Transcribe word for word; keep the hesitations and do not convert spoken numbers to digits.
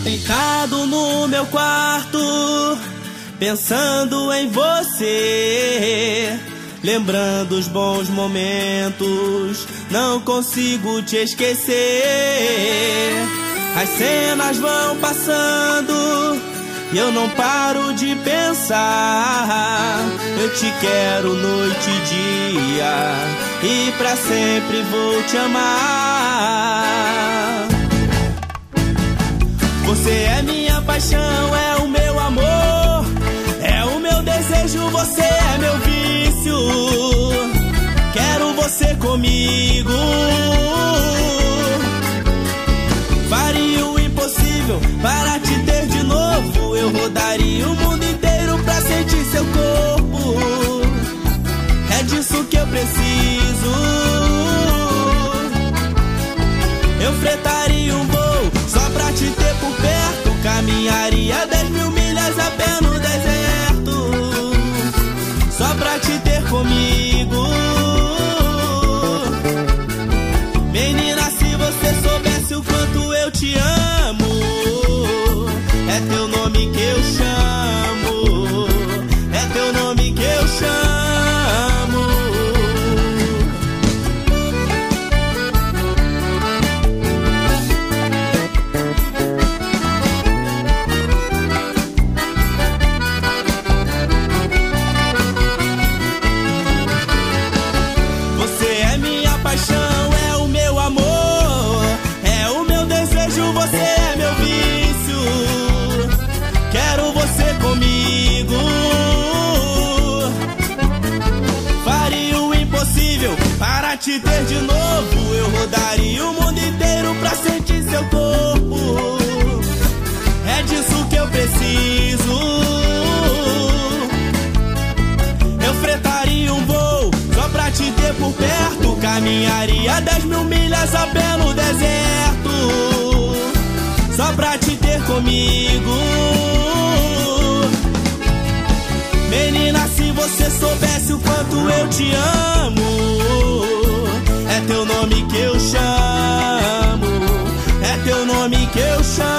Deitado no meu quarto, pensando em você, lembrando os bons momentos, não consigo te esquecer. As cenas vão passando e eu não paro de pensar. Eu te quero noite e dia e pra sempre vou te amar. Você é minha paixão, é o meu amor, é o meu desejo, você é meu vício. Quero você comigo. Faria o impossível para te ter de novo. Eu rodaria o mundo inteiro pra sentir seu corpo. É disso que eu preciso. Eu fretaria um voo só pra te ter por perto. Caminharia dez mil milhas a pé no deserto, só pra te ter comigo. Menina, se você soubesse o quanto eu te amo, é teu nome que eu chamo, é teu nome que eu chamo. Você é minha paixão, é o meu amor, é o meu desejo, você é meu vício. Quero você comigo. Faria o impossível para te ter de novo. Eu rodaria o mundo inteiro pra sentir seu corpo. É disso que eu preciso. Eu fretaria um voo só pra te ter por perto. Caminharia dez mil milhas a pé no deserto, só pra te ter comigo. Menina, se você soubesse o quanto eu te amo, é teu nome que eu chamo, é teu nome que eu chamo.